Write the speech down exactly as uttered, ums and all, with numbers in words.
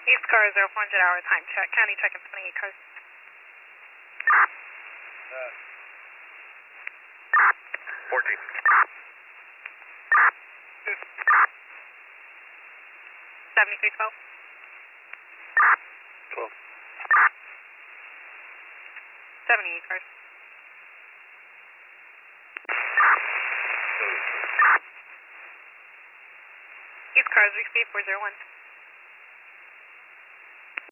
East car zero four hundred hour time check. County check in twenty-eight cars. Uh, fourteen. seventy-three twelve. twelve. seventy-eight cars. East cars, we speed four zero one.